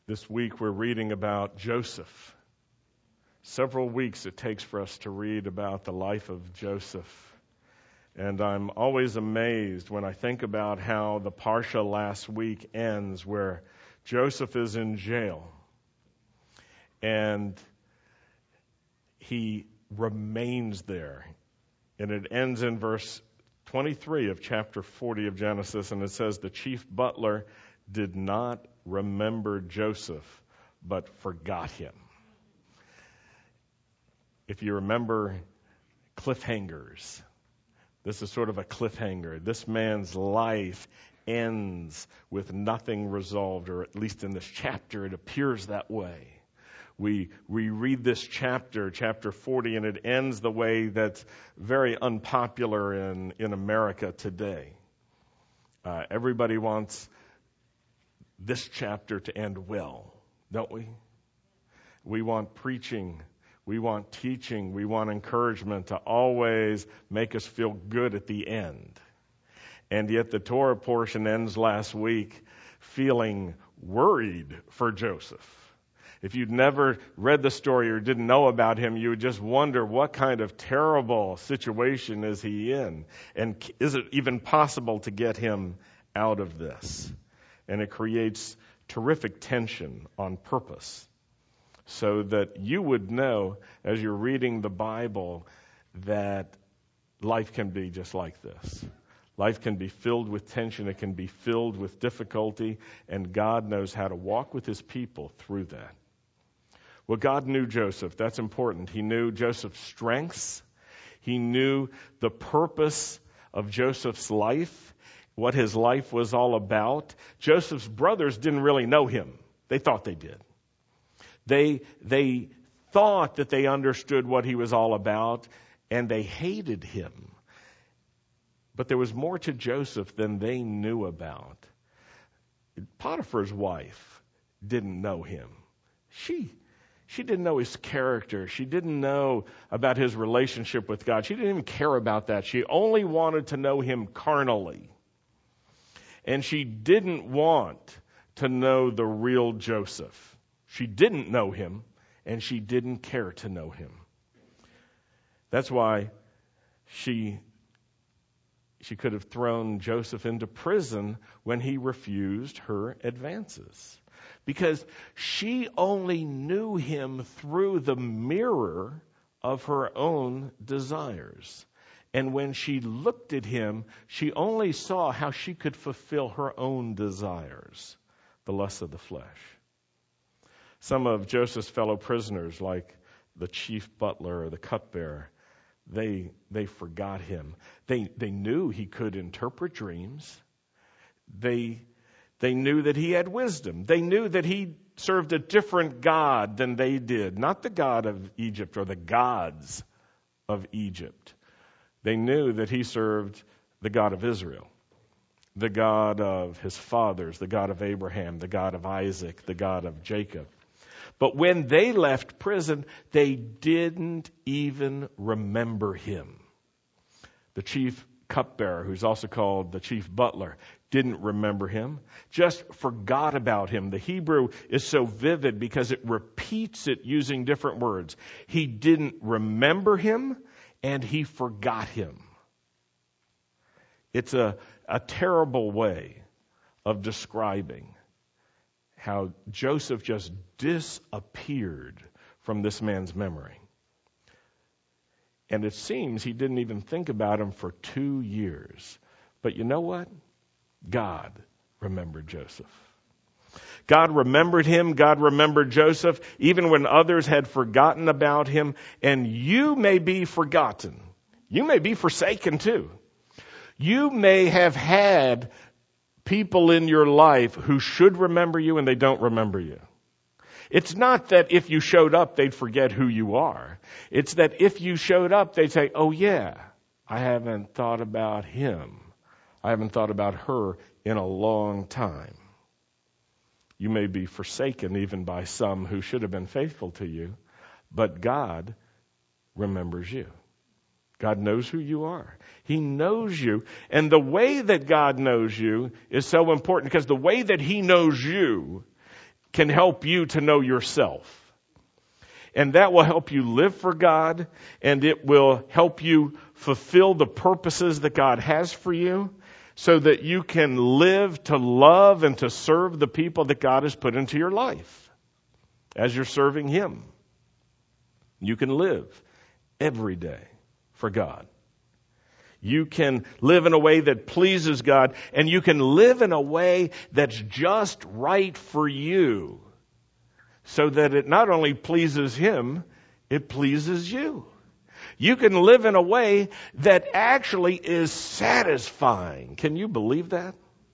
This week we're reading about Joseph. Several weeks it takes for us to read about the life of Joseph. And I'm always amazed when I think about how the Parsha last week ends, where Joseph is in jail. And he remains there. And it ends in verse 23 of chapter 40 of Genesis, and it says, the chief butler did not remember Joseph, but forgot him. If you remember cliffhangers, this is sort of a cliffhanger. This man's life ends with nothing resolved, or at least in this chapter it appears that way. We read this chapter 40, and it ends the way that's very unpopular in America today. Everybody wants this chapter to end well, don't we? We want preaching, we want teaching, we want encouragement to always make us feel good at the end. And yet the Torah portion ends last week feeling worried for Joseph. If you'd never read the story or didn't know about him, you would just wonder, what kind of terrible situation is he in? And is it even possible to get him out of this? And it creates terrific tension on purpose, so that you would know as you're reading the Bible that life can be just like this. Life can be filled with tension, it can be filled with difficulty, and God knows how to walk with his people through that. Well, God knew Joseph. That's important. He knew Joseph's strengths. He knew the purpose of Joseph's life, what his life was all about. Joseph's brothers didn't really know him. They thought they did. They thought that they understood what he was all about, and they hated him. But there was more to Joseph than they knew about. Potiphar's wife didn't know him. She didn't know his character. She didn't know about his relationship with God. She didn't even care about that. She only wanted to know him carnally. And she didn't want to know the real Joseph. She didn't know him, and she didn't care to know him. That's why she could have thrown Joseph into prison when he refused her advances. Because she only knew him through the mirror of her own desires. And when she looked at him, she only saw how she could fulfill her own desires, the lusts of the flesh. Some of Joseph's fellow prisoners, like the chief butler or the cupbearer, they forgot him. They knew he could interpret dreams. They knew that he had wisdom. They knew that he served a different God than they did. Not the God of Egypt or the gods of Egypt. They knew that he served the God of Israel, the God of his fathers, the God of Abraham, the God of Isaac, the God of Jacob. But when they left prison, they didn't even remember him. The chief cupbearer, who's also called the chief butler, didn't remember him, just forgot about him. The Hebrew is so vivid because it repeats it using different words. He didn't remember him, and he forgot him. It's a terrible way of describing how Joseph just disappeared from this man's memory. And it seems he didn't even think about him for 2 years. But you know what? God remembered Joseph. God remembered him. God remembered Joseph, even when others had forgotten about him. And you may be forgotten. You may be forsaken too. You may have had people in your life who should remember you and they don't remember you. It's not that if you showed up, they'd forget who you are. It's that if you showed up, they'd say, oh yeah, I haven't thought about him. I haven't thought about her in a long time. You may be forsaken even by some who should have been faithful to you, but God remembers you. God knows who you are. He knows you. And the way that God knows you is so important, because the way that he knows you can help you to know yourself. And that will help you live for God, and it will help you fulfill the purposes that God has for you, so that you can live to love and to serve the people that God has put into your life as you're serving Him. You can live every day for God. You can live in a way that pleases God, and you can live in a way that's just right for you, so that it not only pleases Him, it pleases you. You can live in a way that actually is satisfying. Can you believe that?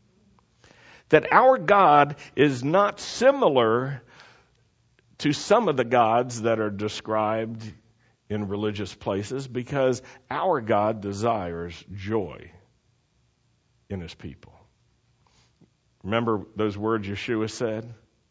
That our God is not similar to some of the gods that are described in religious places, because our God desires joy in His people. Remember those words Yeshua said?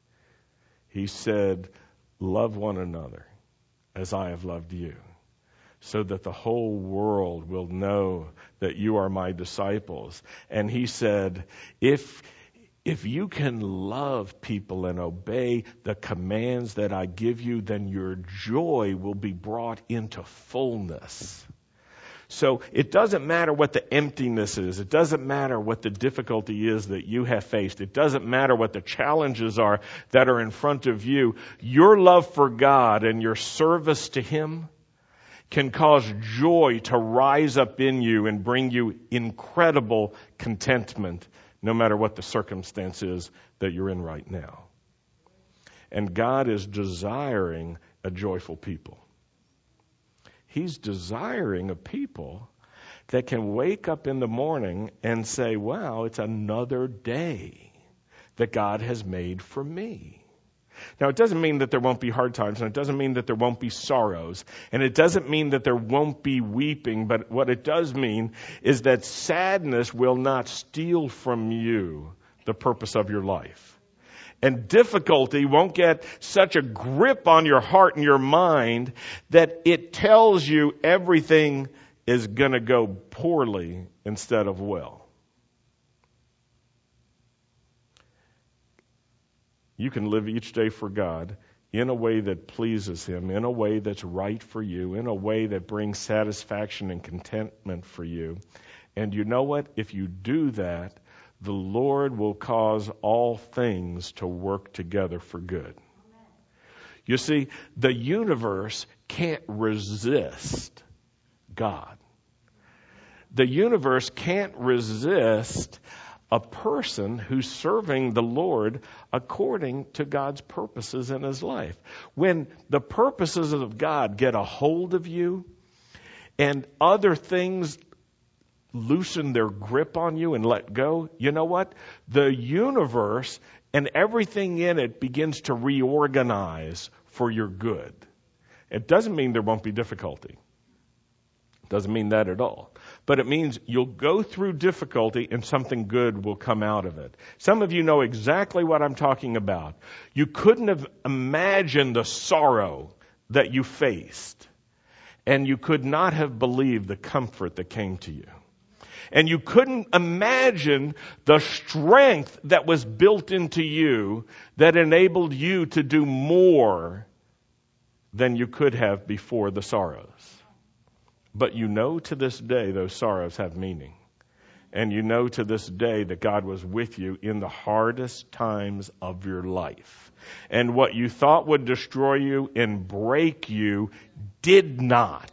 He said, "Love one another as I have loved you, so that the whole world will know that you are my disciples." And He said, if you can love people and obey the commands that I give you, then your joy will be brought into fullness. So it doesn't matter what the emptiness is. It doesn't matter what the difficulty is that you have faced. It doesn't matter what the challenges are that are in front of you. Your love for God and your service to Him can cause joy to rise up in you and bring you incredible contentment, no matter what the circumstance is that you're in right now. And God is desiring a joyful people. He's desiring a people that can wake up in the morning and say, wow, it's another day that God has made for me. Now, it doesn't mean that there won't be hard times, and it doesn't mean that there won't be sorrows, and it doesn't mean that there won't be weeping, but what it does mean is that sadness will not steal from you the purpose of your life. And difficulty won't get such a grip on your heart and your mind that it tells you everything is going to go poorly instead of well. You can live each day for God in a way that pleases Him, in a way that's right for you, in a way that brings satisfaction and contentment for you. And you know what? If you do that, the Lord will cause all things to work together for good. You see, the universe can't resist God. The universe can't resist a person who's serving the Lord according to God's purposes in his life. When the purposes of God get a hold of you and other things loosen their grip on you and let go, you know what? The universe and everything in it begins to reorganize for your good. It doesn't mean there won't be difficulty. It doesn't mean that at all. But it means you'll go through difficulty and something good will come out of it. Some of you know exactly what I'm talking about. You couldn't have imagined the sorrow that you faced, and you could not have believed the comfort that came to you. And you couldn't imagine the strength that was built into you that enabled you to do more than you could have before the sorrows. But you know to this day those sorrows have meaning. And you know to this day that God was with you in the hardest times of your life. And what you thought would destroy you and break you did not.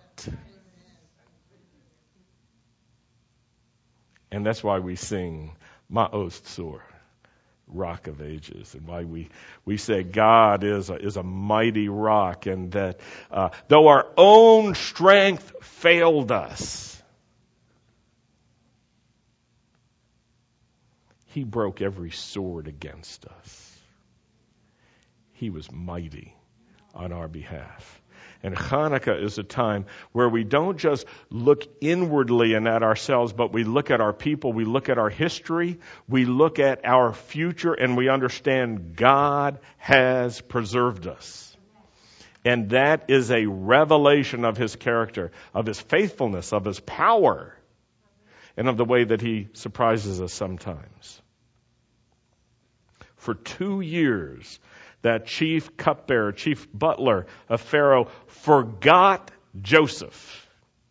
And that's why we sing Ma'oz Tzur, Rock of Ages, and why we say God is a mighty rock, and that though our own strength failed us, He broke every sword against us. He was mighty on our behalf. And Hanukkah is a time where we don't just look inwardly and at ourselves, but we look at our people, we look at our history, we look at our future, and we understand God has preserved us. And that is a revelation of His character, of His faithfulness, of His power, and of the way that He surprises us sometimes. For 2 years, that chief cupbearer, chief butler of Pharaoh, forgot Joseph.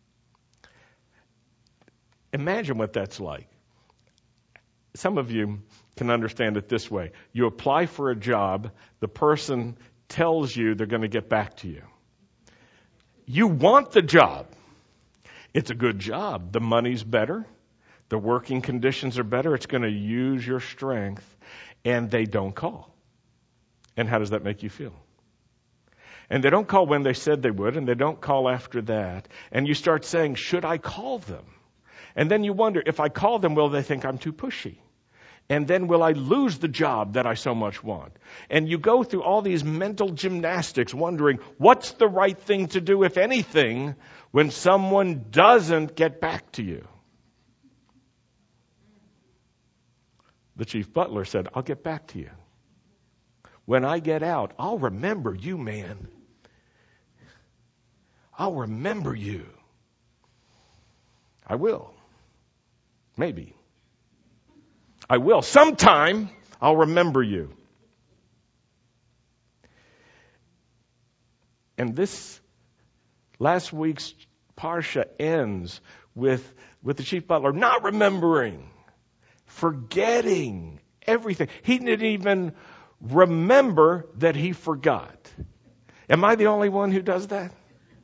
Imagine what that's like. Some of you can understand it this way. You apply for a job, the person tells you they're going to get back to you. You want the job. It's a good job. The money's better. The working conditions are better. It's going to use your strength. And they don't call. And how does that make you feel? And they don't call when they said they would, and they don't call after that. And you start saying, should I call them? And then you wonder, if I call them, will they think I'm too pushy? And then will I lose the job that I so much want? And you go through all these mental gymnastics wondering, what's the right thing to do, if anything, when someone doesn't get back to you? The chief butler said, I'll get back to you. When I get out, I'll remember you, man. I'll remember you. I will. Maybe. I will. Sometime I'll remember you. And this last week's Parsha ends with the chief butler not remembering, forgetting everything. He didn't even remember that he forgot. Am I the only one who does that?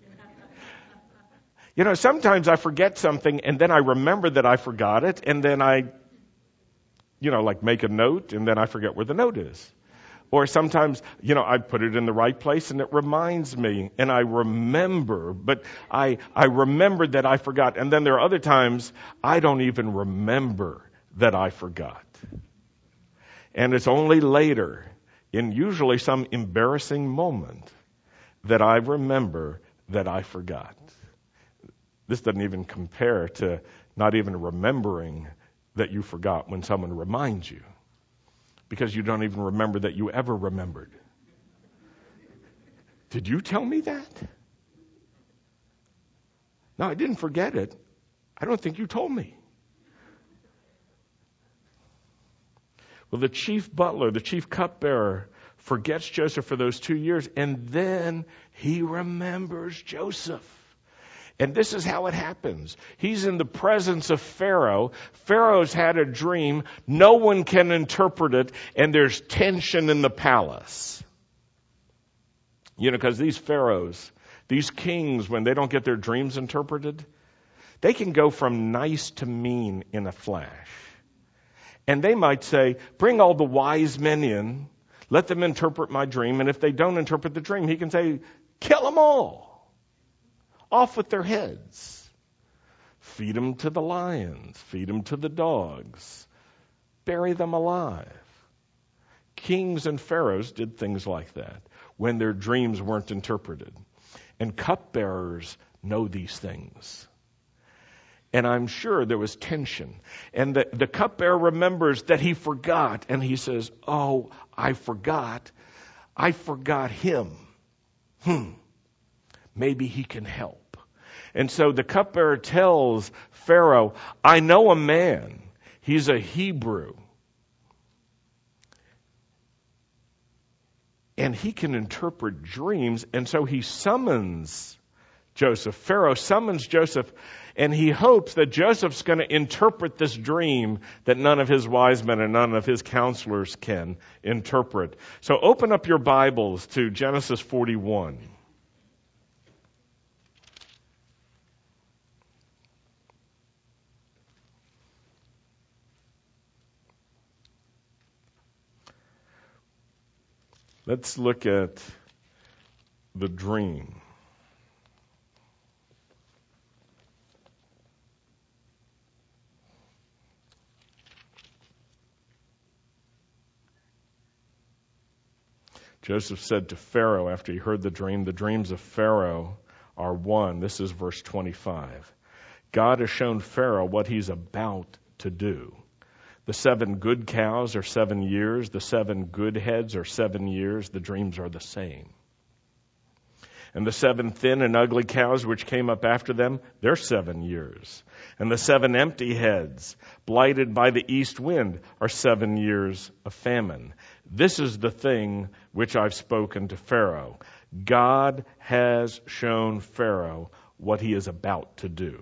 You know, sometimes I forget something and then I remember that I forgot it, and then I, like make a note and then I forget where the note is. Or sometimes, I put it in the right place and it reminds me and I remember, but I remembered that I forgot. And then there are other times I don't even remember that I forgot. And it's only later, in usually some embarrassing moment, that I remember that I forgot. This doesn't even compare to not even remembering that you forgot when someone reminds you, because you don't even remember that you ever remembered. Did you tell me that? No, I didn't forget it. I don't think you told me. Well, the chief butler, the chief cupbearer, forgets Joseph for those 2 years, and then he remembers Joseph. And this is how it happens. He's in the presence of Pharaoh. Pharaoh's had a dream. No one can interpret it, and there's tension in the palace. Because these pharaohs, these kings, when they don't get their dreams interpreted, they can go from nice to mean in a flash. And they might say, bring all the wise men in, let them interpret my dream, and if they don't interpret the dream, he can say, kill them all. Off with their heads. Feed them to the lions. Feed them to the dogs. Bury them alive. Kings and pharaohs did things like that when their dreams weren't interpreted. And cupbearers know these things. And I'm sure there was tension. And the cupbearer remembers that he forgot. And he says, oh, I forgot. I forgot him. Maybe he can help. And so the cupbearer tells Pharaoh, I know a man. He's a Hebrew. And he can interpret dreams. And so he summons Joseph. Pharaoh summons Joseph, and he hopes that Joseph's going to interpret this dream that none of his wise men and none of his counselors can interpret. So open up your Bibles to Genesis 41. Let's look at the dream. Joseph said to Pharaoh after he heard the dreams of Pharaoh are one. This is verse 25. God has shown Pharaoh what he's about to do. The 7 good cows are 7 years. The 7 good heads are 7 years. The dreams are the same. And the 7 thin and ugly cows which came up after them, they're 7 years. And the 7 empty heads, blighted by the east wind, are 7 years of famine. This is the thing which I've spoken to Pharaoh. God has shown Pharaoh what he is about to do.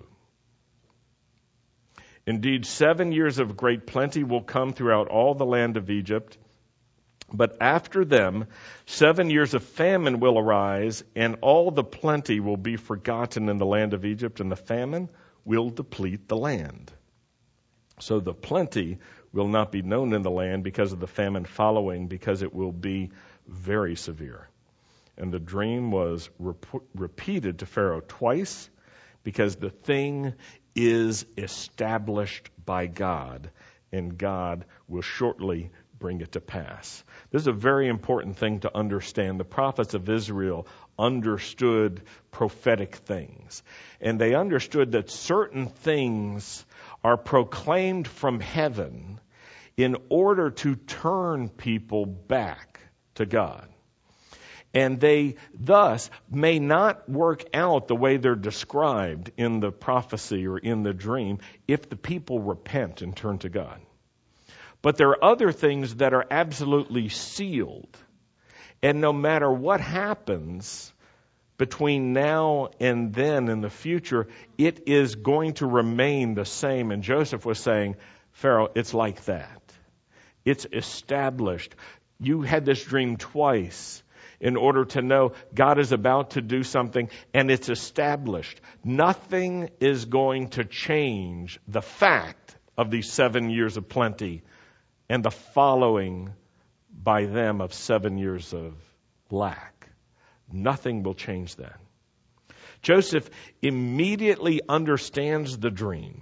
Indeed, 7 years of great plenty will come throughout all the land of Egypt. But after them, 7 years of famine will arise, and all the plenty will be forgotten in the land of Egypt, and the famine will deplete the land. So the plenty will not be known in the land because of the famine following, because it will be very severe. And the dream was repeated to Pharaoh twice, because the thing is established by God, and God will shortly bring it to pass. This is a very important thing to understand. The prophets of Israel understood prophetic things, and they understood that certain things are proclaimed from heaven in order to turn people back to God. And they thus may not work out the way they're described in the prophecy or in the dream if the people repent and turn to God. But there are other things that are absolutely sealed. And no matter what happens between now and then in the future, it is going to remain the same. And Joseph was saying, Pharaoh, it's like that. It's established. You had this dream twice in order to know God is about to do something, and it's established. Nothing is going to change the fact of these 7 years of plenty and the following by them of 7 years of lack. Nothing will change that. Joseph immediately understands the dream,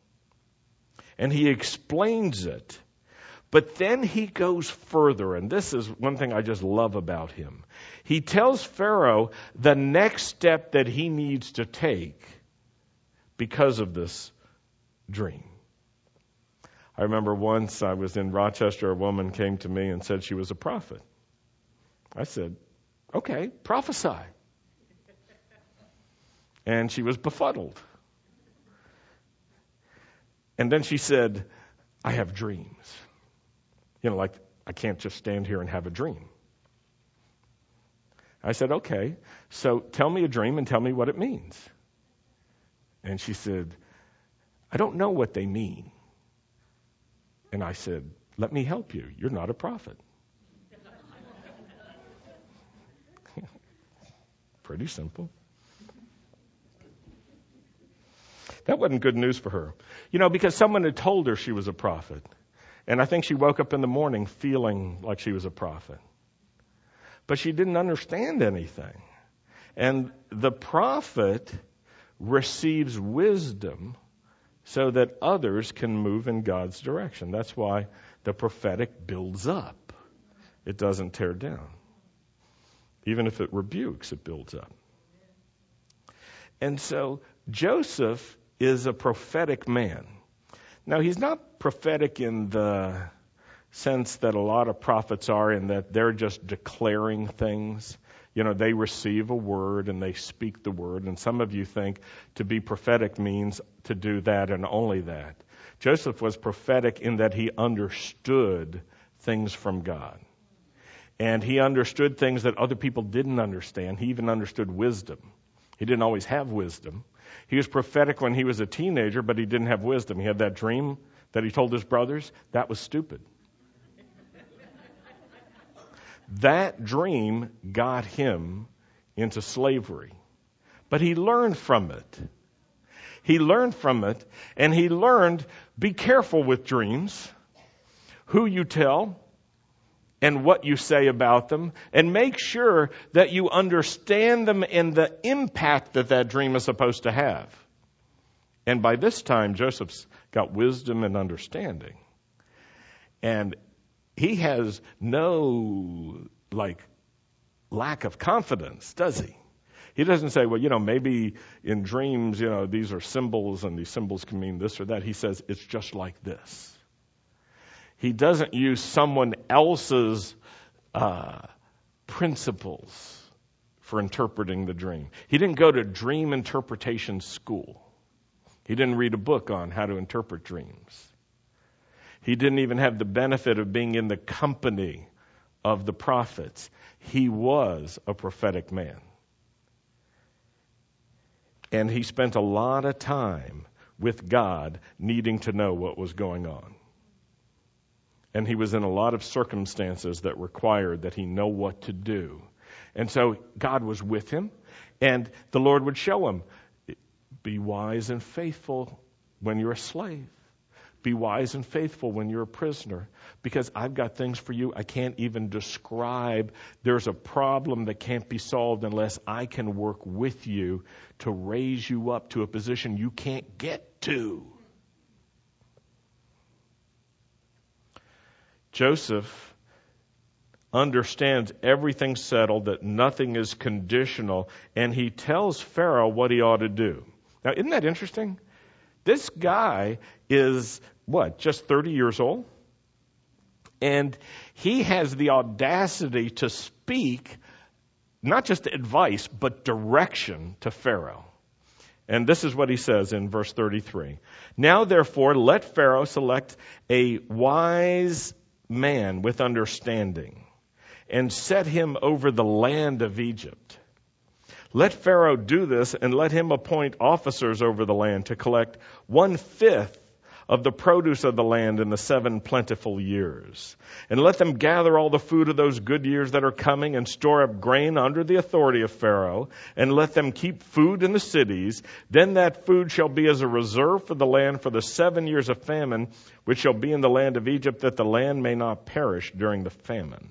and he explains it. But then he goes further, and this is one thing I just love about him. He tells Pharaoh the next step that he needs to take because of this dream. I remember once I was in Rochester, a woman came to me and said she was a prophet. I said, okay, prophesy. And she was befuddled. And then she said, I have dreams. You know, like, I can't just stand here and have a dream. I said, okay, so tell me a dream and tell me what it means. And she said, I don't know what they mean. And I said, let me help you. You're not a prophet. Pretty simple. That wasn't good news for her. You know, because someone had told her she was a prophet. And I think she woke up in the morning feeling like she was a prophet. But she didn't understand anything. And the prophet receives wisdom so that others can move in God's direction. That's why the prophetic builds up. It doesn't tear down. Even if it rebukes, it builds up. And so Joseph is a prophetic man. Now, he's not prophetic in the sense that a lot of prophets are, in that they're just declaring things. You know, they receive a word and they speak the word. And some of you think to be prophetic means to do that and only that. Joseph was prophetic in that he understood things from God. And he understood things that other people didn't understand. He even understood wisdom. He didn't always have wisdom. He was prophetic when he was a teenager, but he didn't have wisdom. He had that dream that he told his brothers. That was stupid. That dream got him into slavery. But he learned from it. He learned from it, and he learned, be careful with dreams, who you tell, and what you say about them, and make sure that you understand them and the impact that that dream is supposed to have. And by this time, Joseph's got wisdom and understanding. And he has no, lack of confidence, does he? He doesn't say, well, maybe in dreams, these are symbols and these symbols can mean this or that. He says, it's just like this. He doesn't use someone else's principles for interpreting the dream. He didn't go to dream interpretation school. He didn't read a book on how to interpret dreams. He didn't even have the benefit of being in the company of the prophets. He was a prophetic man. And he spent a lot of time with God needing to know what was going on. And he was in a lot of circumstances that required that he know what to do. And so God was with him, and the Lord would show him, be wise and faithful when you're a slave. Be wise and faithful when you're a prisoner, because I've got things for you I can't even describe. There's a problem that can't be solved unless I can work with you to raise you up to a position you can't get to. Joseph understands everything's settled, that nothing is conditional, and he tells Pharaoh what he ought to do. Now, isn't that interesting? This guy is, just 30 years old? And he has the audacity to speak not just advice, but direction to Pharaoh. And this is what he says in verse 33. Now, therefore, let Pharaoh select a wise man with understanding and set him over the land of Egypt. Let Pharaoh do this, and let him appoint officers over the land to collect 1/5 of the produce of the land in the 7 plentiful years. And let them gather all the food of those good years that are coming and store up grain under the authority of Pharaoh, and let them keep food in the cities. Then that food shall be as a reserve for the land for the 7 years of famine, which shall be in the land of Egypt, that the land may not perish during the famine.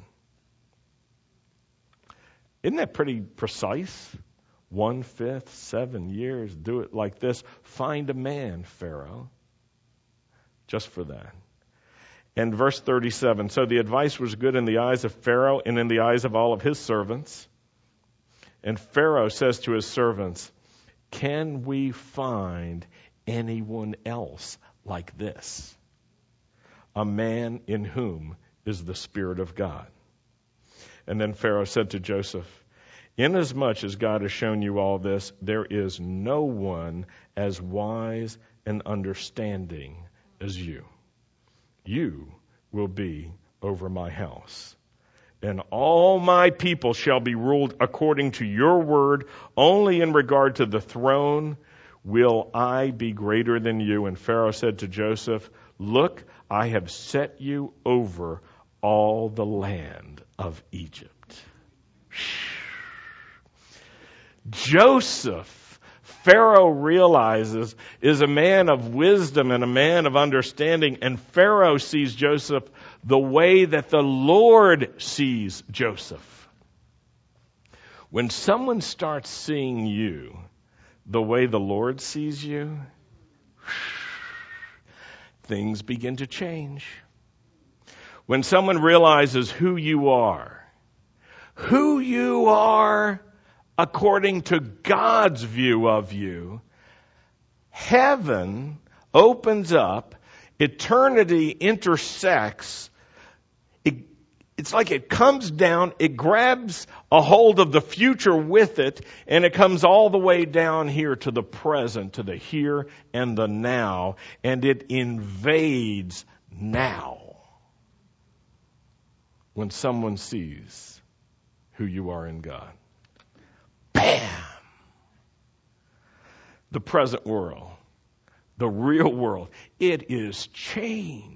Isn't that pretty precise? 1/5, 7 years, do it like this. Find a man, Pharaoh, just for that. And verse 37, so the advice was good in the eyes of Pharaoh and in the eyes of all of his servants. And Pharaoh says to his servants, can we find anyone else like this? A man in whom is the Spirit of God. And then Pharaoh said to Joseph, inasmuch as God has shown you all this, there is no one as wise and understanding as you. You will be over my house. And all my people shall be ruled according to your word. Only in regard to the throne will I be greater than you. And Pharaoh said to Joseph, look, I have set you over all the land of Egypt. Joseph, Pharaoh realizes, is a man of wisdom and a man of understanding, and Pharaoh sees Joseph the way that the Lord sees Joseph. When someone starts seeing you the way the Lord sees you, things begin to change. When someone realizes who you are according to God's view of you, heaven opens up, eternity intersects. It's like it comes down, it grabs a hold of the future with it, and it comes all the way down here to the present, to the here and the now, and it invades now. When someone sees who you are in God. Bam! The present world, the real world, it is changed.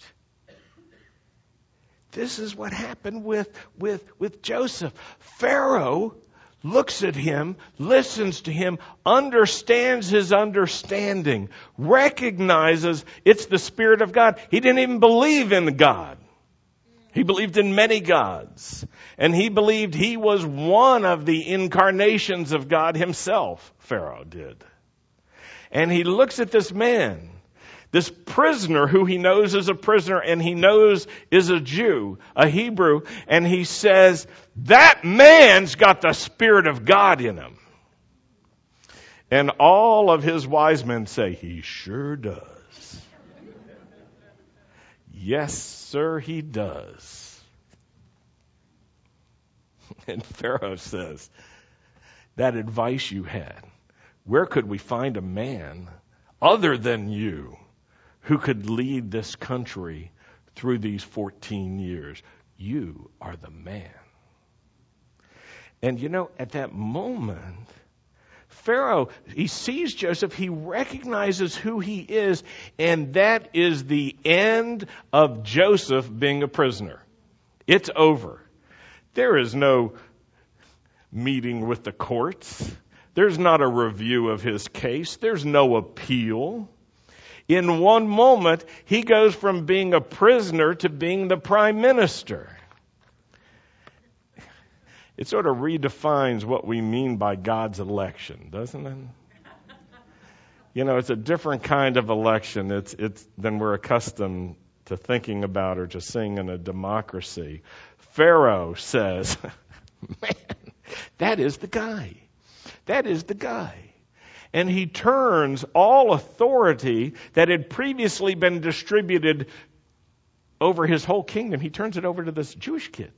This is what happened with Joseph. Pharaoh looks at him, listens to him, understands his understanding, recognizes it's the Spirit of God. He didn't even believe in God. He believed in many gods. And he believed he was one of the incarnations of God himself, Pharaoh did. And he looks at this man, this prisoner who he knows is a prisoner and he knows is a Jew, a Hebrew, and he says, that man's got the Spirit of God in him. And all of his wise men say, he sure does. Yes, sir, he does. And Pharaoh says, that advice you had, where could we find a man other than you who could lead this country through these 14 years? you are the man. And at that moment, Pharaoh, he sees Joseph, he recognizes who he is, and that is the end of Joseph being a prisoner. It's over. There is no meeting with the courts. There's not a review of his case. There's no appeal. In one moment, he goes from being a prisoner to being the prime minister. It sort of redefines what we mean by God's election, doesn't it? It's a different kind of election. It's than we're accustomed to thinking about or just seeing in a democracy. Pharaoh says, man, that is the guy. That is the guy. And he turns all authority that had previously been distributed over his whole kingdom, he turns it over to this Jewish kid.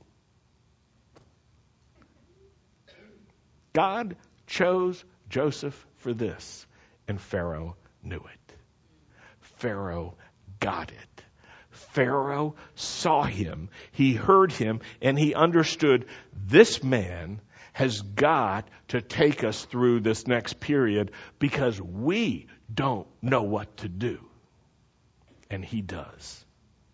God chose Joseph for this, and Pharaoh knew it. Pharaoh got it. Pharaoh saw him, he heard him, and he understood this man has got to take us through this next period because we don't know what to do. And he does.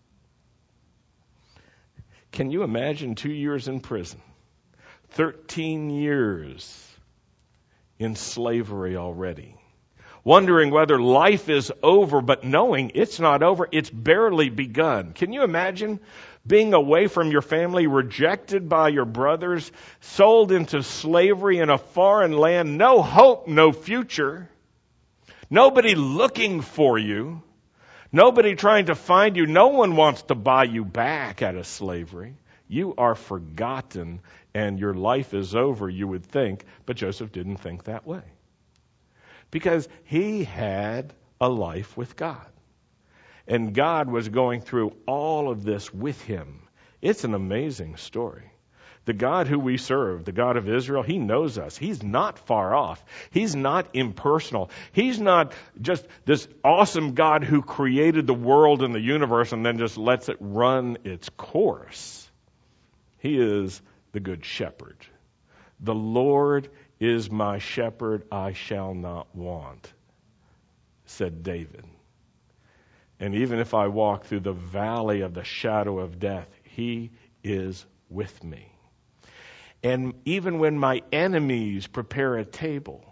Can you imagine 2 years in prison? 13 years in slavery already. Wondering whether life is over, but knowing it's not over, it's barely begun. Can you imagine being away from your family, rejected by your brothers, sold into slavery in a foreign land, no hope, no future, nobody looking for you, nobody trying to find you, no one wants to buy you back out of slavery. You are forgotten and your life is over, you would think, but Joseph didn't think that way. Because he had a life with God. And God was going through all of this with him. It's an amazing story. The God who we serve, the God of Israel, he knows us. He's not far off. He's not impersonal. He's not just this awesome God who created the world and the universe and then just lets it run its course. He is the good shepherd. The Lord is my shepherd, I shall not want, said David. And even if I walk through the valley of the shadow of death, he is with me. And even when my enemies prepare a table,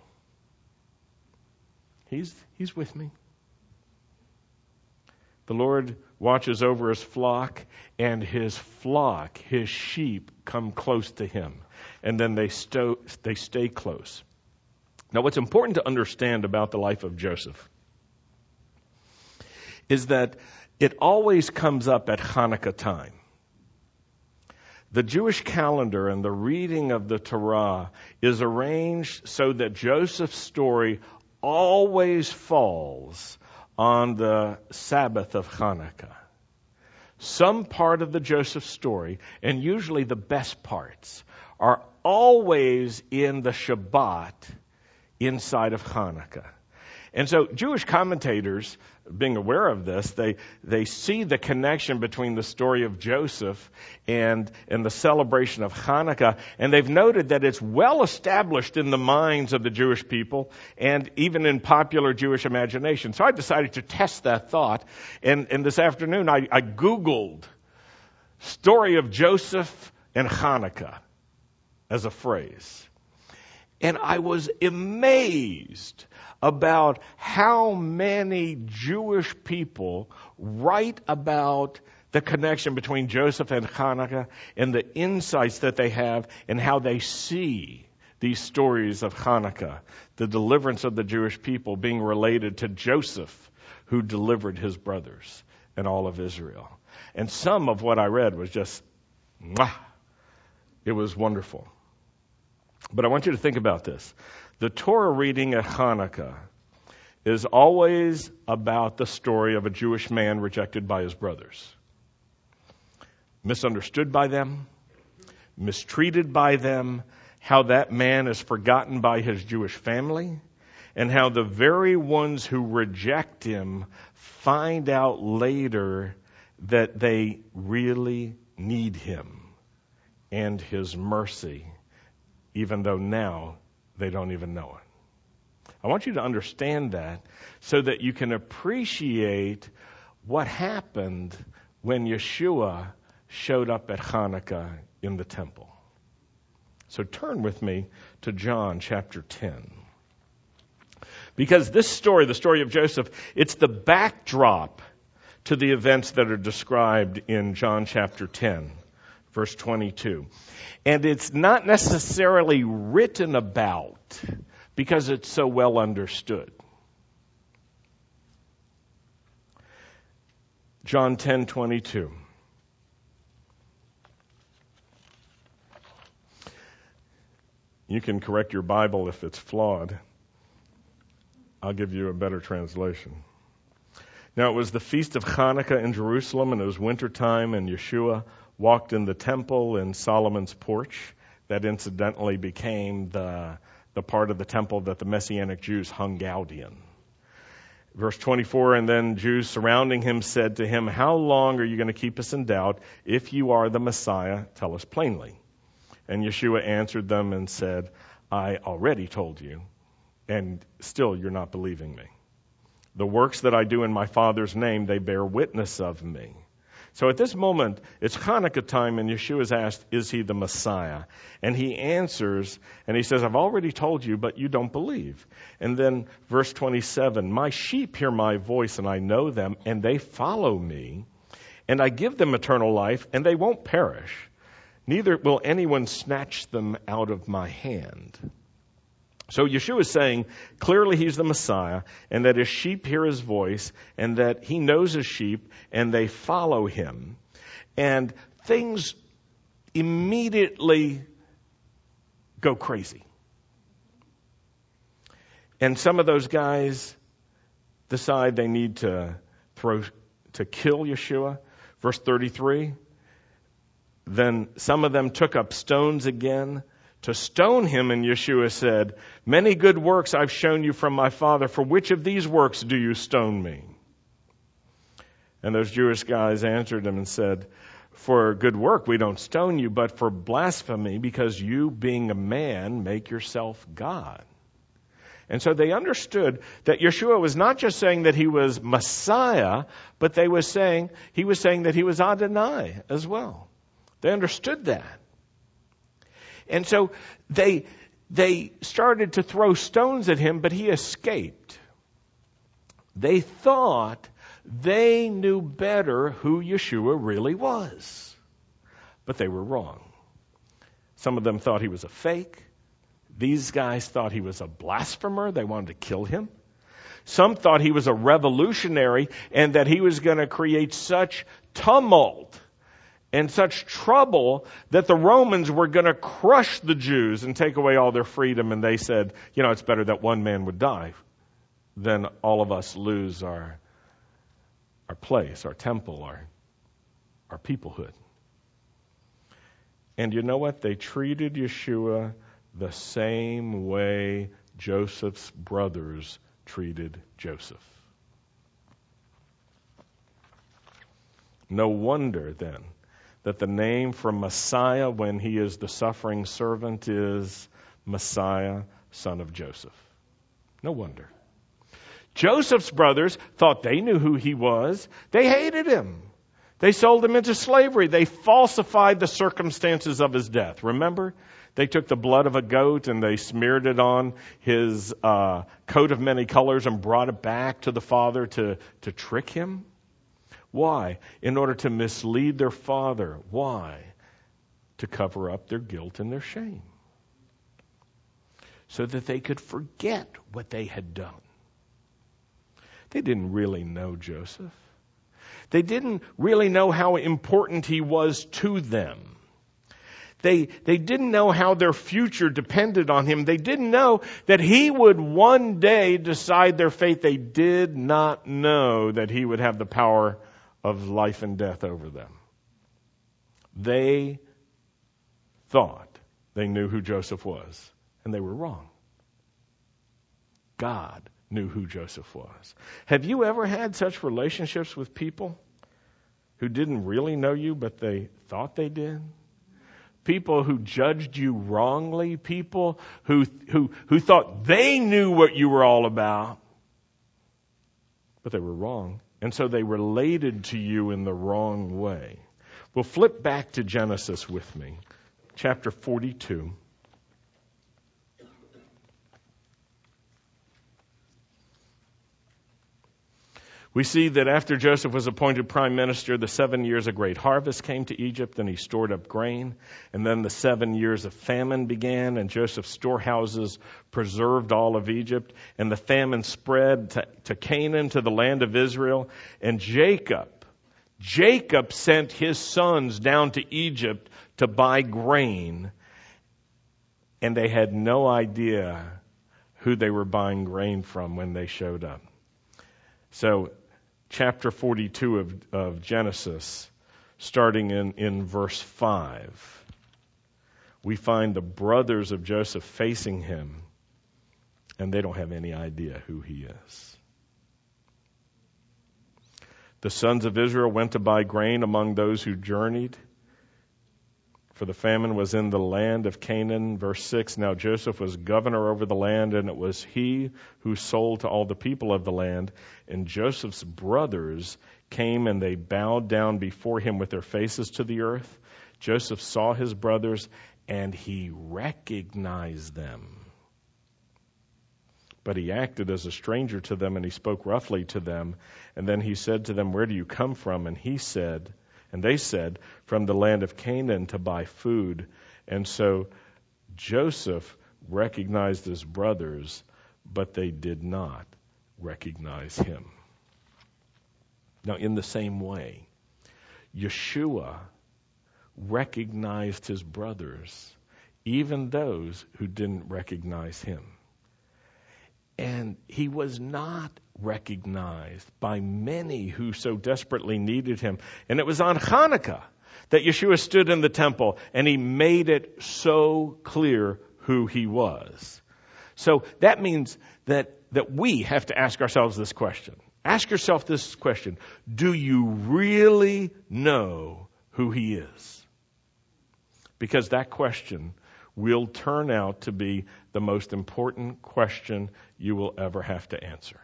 he's with me. The Lord watches over his flock, and his flock, his sheep, come close to him. And then they stay close. Now, what's important to understand about the life of Joseph is that it always comes up at Hanukkah time. The Jewish calendar and the reading of the Torah is arranged so that Joseph's story always falls on the Sabbath of Hanukkah. Some part of the Joseph story, and usually the best parts, are always in the Shabbat inside of Hanukkah. And so Jewish commentators, being aware of this, they see the connection between the story of Joseph and the celebration of Hanukkah, and they've noted that it's well established in the minds of the Jewish people and even in popular Jewish imagination. So I decided to test that thought, and this afternoon I Googled story of Joseph and Hanukkah as a phrase. And I was amazed about how many Jewish people write about the connection between Joseph and Hanukkah and the insights that they have and how they see these stories of Hanukkah, the deliverance of the Jewish people being related to Joseph, who delivered his brothers and all of Israel. And some of what I read was just, it was wonderful. But I want you to think about this. The Torah reading at Hanukkah is always about the story of a Jewish man rejected by his brothers, misunderstood by them, mistreated by them, how that man is forgotten by his Jewish family, and how the very ones who reject him find out later that they really need him and his mercy, even though now they don't even know it. I want you to understand that so that you can appreciate what happened when Yeshua showed up at Hanukkah in the temple. So turn with me to John chapter 10. Because this story, the story of Joseph, it's the backdrop to the events that are described in John chapter 10, verse 22. And it's not necessarily written about because it's so well understood. John 10:22. You can correct your Bible if it's flawed. I'll give you a better translation. Now it was the feast of Hanukkah in Jerusalem, and it was wintertime, and Yeshua walked in the temple in Solomon's porch. That incidentally became the part of the temple that the Messianic Jews hung out in. Verse 24, and then Jews surrounding him said to him, how long are you going to keep us in doubt? If you are the Messiah, tell us plainly. And Yeshua answered them and said, I already told you, and still you're not believing me. The works that I do in my Father's name, they bear witness of me. So at this moment, it's Hanukkah time, and Yeshua is asked, is he the Messiah? And he answers, and he says, I've already told you, but you don't believe. And then verse 27, my sheep hear my voice, and I know them, and they follow me, and I give them eternal life, and they won't perish. Neither will anyone snatch them out of my hand. So Yeshua is saying, clearly he's the Messiah, and that his sheep hear his voice, and that he knows his sheep, and they follow him. And things immediately go crazy. And some of those guys decide they need to kill Yeshua. Verse 33, then some of them took up stones again to stone him, and Yeshua said, many good works I've shown you from my Father. For which of these works do you stone me? And those Jewish guys answered him and said, for good work we don't stone you, but for blasphemy, because you, being a man, make yourself God. And so they understood that Yeshua was not just saying that he was Messiah, but he was saying that he was Adonai as well. They understood that. And so they started to throw stones at him, but he escaped. They thought they knew better who Yeshua really was. But they were wrong. Some of them thought he was a fake. These guys thought he was a blasphemer. They wanted to kill him. Some thought he was a revolutionary and that he was going to create such tumult and such trouble that the Romans were going to crush the Jews and take away all their freedom. And they said, it's better that one man would die than all of us lose our place, our temple, our peoplehood. And you know what? They treated Yeshua the same way Joseph's brothers treated Joseph. No wonder then that the name for Messiah when he is the suffering servant is Messiah, son of Joseph. No wonder. Joseph's brothers thought they knew who he was. They hated him. They sold him into slavery. They falsified the circumstances of his death. Remember? They took the blood of a goat and they smeared it on his coat of many colors and brought it back to the father to trick him. Why? In order to mislead their father. Why? To cover up their guilt and their shame. So that they could forget what they had done. They didn't really know Joseph. They didn't really know how important he was to them. They didn't know how their future depended on him. They didn't know that he would one day decide their fate. They did not know that he would have the power of life and death over them. They thought they knew who Joseph was, and they were wrong. God knew who Joseph was. Have you ever had such relationships with people? who didn't really know you, but they thought they did. People who judged you wrongly. People who thought they knew what you were all about, but they were wrong. And so they related to you in the wrong way. Well, flip back to Genesis with me, chapter 42. We see that after Joseph was appointed prime minister, the 7 years of great harvest came to Egypt, and he stored up grain. And then the 7 years of famine began, and Joseph's storehouses preserved all of Egypt. And the famine spread to Canaan, to the land of Israel. And Jacob sent his sons down to Egypt to buy grain. And they had no idea who they were buying grain from when they showed up. So, chapter 42 of Genesis, starting in verse 5, we find the brothers of Joseph facing him, and they don't have any idea who he is. The sons of Israel went to buy grain among those who journeyed, for the famine was in the land of Canaan. Verse 6, now Joseph was governor over the land, and it was he who sold to all the people of the land. And Joseph's brothers came, and they bowed down before him with their faces to the earth. Joseph saw his brothers, and he recognized them. But he acted as a stranger to them, and he spoke roughly to them. And then he said to them, where do you come from? And they said, from the land of Canaan to buy food. And so Joseph recognized his brothers, but they did not recognize him. Now, in the same way, Yeshua recognized his brothers, even those who didn't recognize him. And he was not recognized by many who so desperately needed him. And it was on Hanukkah that Yeshua stood in the temple, and he made it so clear who he was. So that means that we have to ask ourselves this question. Ask yourself this question. Do you really know who he is? Because that question will turn out to be the most important question you will ever have to answer.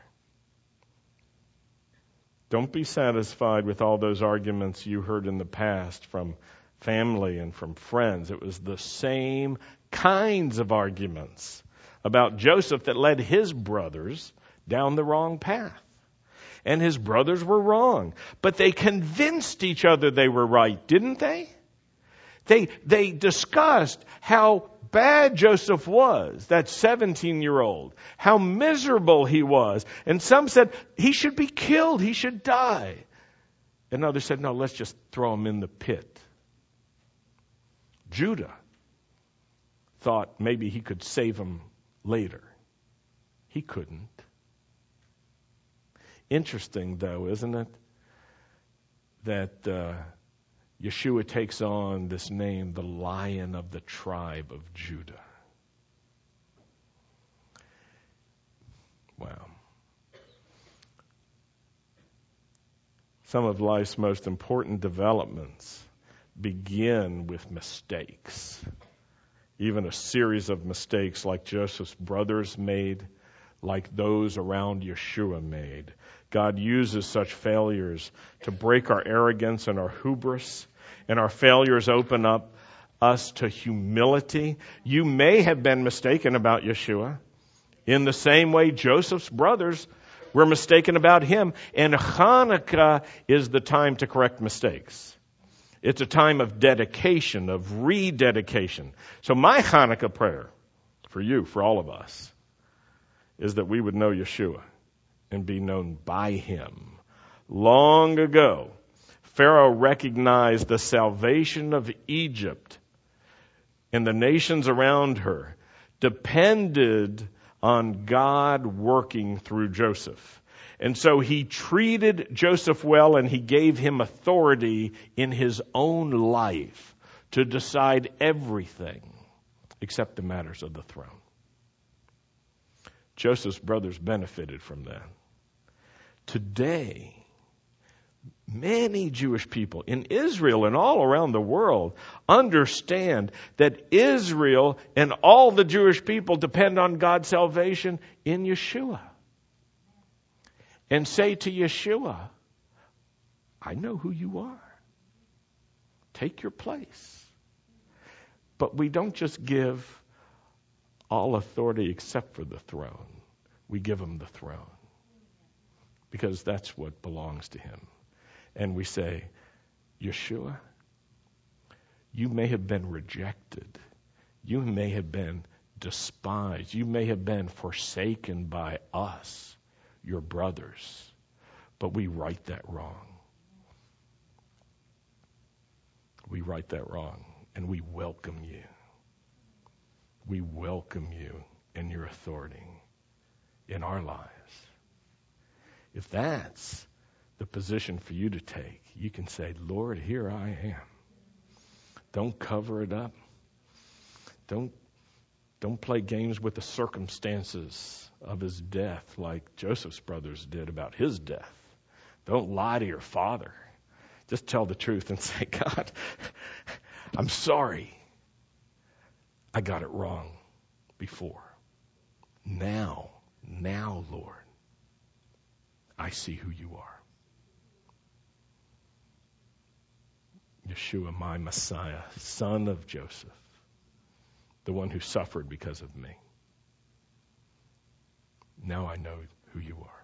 Don't be satisfied with all those arguments you heard in the past from family and from friends. It was the same kinds of arguments about Joseph that led his brothers down the wrong path. And his brothers were wrong. But they convinced each other they were right, didn't they? They discussed how bad Joseph was, that 17-year-old, how miserable he was. And some said, he should be killed, he should die. And others said, no, let's just throw him in the pit. Judah thought maybe he could save him later. He couldn't. Interesting, though, isn't it, that Yeshua takes on this name, the Lion of the tribe of Judah. Wow. Some of life's most important developments begin with mistakes. Even a series of mistakes like Joseph's brothers made, like those around Yeshua made. God uses such failures to break our arrogance and our hubris, and our failures open up us to humility. You may have been mistaken about Yeshua in the same way Joseph's brothers were mistaken about him. And Hanukkah is the time to correct mistakes. It's a time of dedication, of rededication. So my Hanukkah prayer for you, for all of us, is that we would know Yeshua and be known by him. Long ago, Pharaoh recognized the salvation of Egypt, and the nations around her depended on God working through Joseph. And so he treated Joseph well, and he gave him authority in his own life to decide everything except the matters of the throne. Joseph's brothers benefited from that. Today, Many Jewish people in Israel and all around the world understand that Israel and all the Jewish people depend on God's salvation in Yeshua. And say to Yeshua, I know who you are. Take your place. But we don't just give all authority except for the throne. We give him the throne. Because that's what belongs to him. And we say, Yeshua, you may have been rejected. You may have been despised. You may have been forsaken by us, your brothers. But we right that wrong. We right that wrong. And we welcome you. We welcome you and your authority in our lives. If that's the position for you to take, you can say, Lord, here I am. Don't cover it up. Don't play games with the circumstances of his death like Joseph's brothers did about his death. Don't lie to your father. Just tell the truth and say, God, I'm sorry. I got it wrong before. Now, Lord, I see who you are. Yeshua, my Messiah, son of Joseph, the one who suffered because of me. Now I know who you are.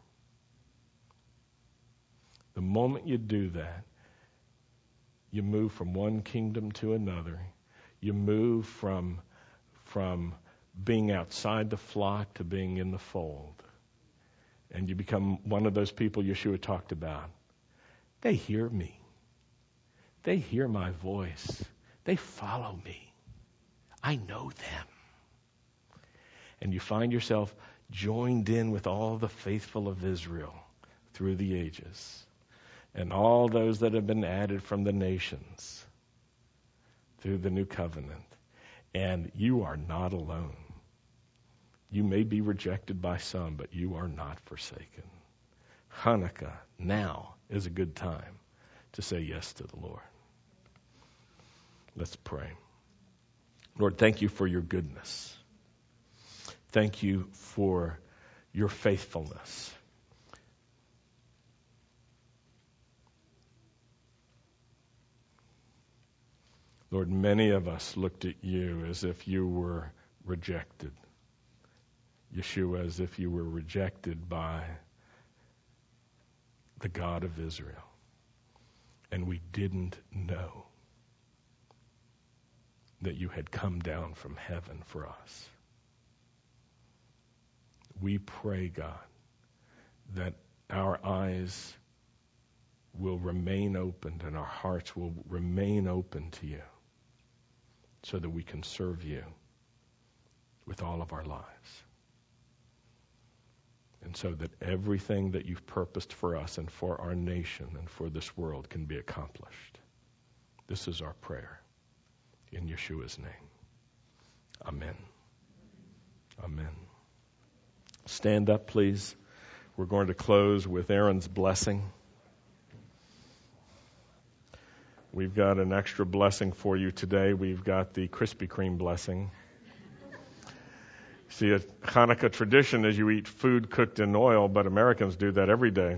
The moment you do that, you move from one kingdom to another. You move from being outside the flock to being in the fold. And you become one of those people Yeshua talked about. They hear me. They hear my voice. They follow me. I know them. And you find yourself joined in with all the faithful of Israel through the ages. And all those that have been added from the nations through the new covenant. And you are not alone. You may be rejected by some, but you are not forsaken. Hanukkah now is a good time to say yes to the Lord. Let's pray. Lord, thank you for your goodness. Thank you for your faithfulness. Lord, many of us looked at you as if you were rejected. Yeshua, as if you were rejected by the God of Israel. And we didn't know that you had come down from heaven for us. We pray, God, that our eyes will remain open and our hearts will remain open to you so that we can serve you with all of our lives. And so that everything that you've purposed for us and for our nation and for this world can be accomplished. This is our prayer. In Yeshua's name. Amen. Amen. Stand up, please. We're going to close with Aaron's blessing. We've got an extra blessing for you today. We've got the Krispy Kreme blessing. See, a Hanukkah tradition is you eat food cooked in oil, but Americans do that every day.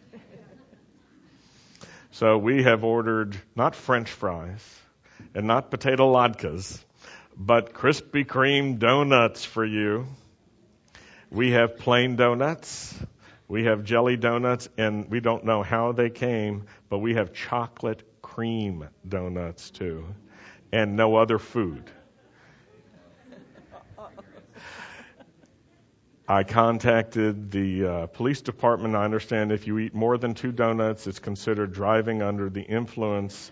So we have ordered not French fries and not potato latkes, but Krispy Kreme donuts for you. We have plain donuts. We have jelly donuts, and we don't know how they came, but we have chocolate cream donuts too, and no other food. I contacted the police department. I understand if you eat more than 2 donuts, it's considered driving under the influence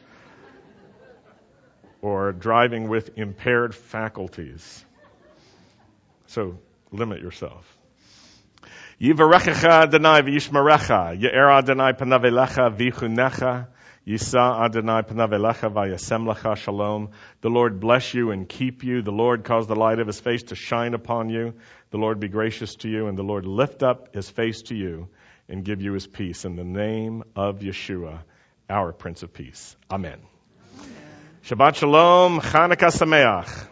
or driving with impaired faculties. So limit yourself. Yivarechecha Adonai v'yishmerecha, Ye'er Adonai panav elecha v'yichunecha, Yisa Adonai panav elecha v'yasem lecha shalom. The Lord bless you and keep you. The Lord cause the light of his face to shine upon you. The Lord be gracious to you, and the Lord lift up his face to you and give you his peace. In the name of Yeshua, our Prince of Peace. Amen. Shabbat Shalom. Chanukah Sameach.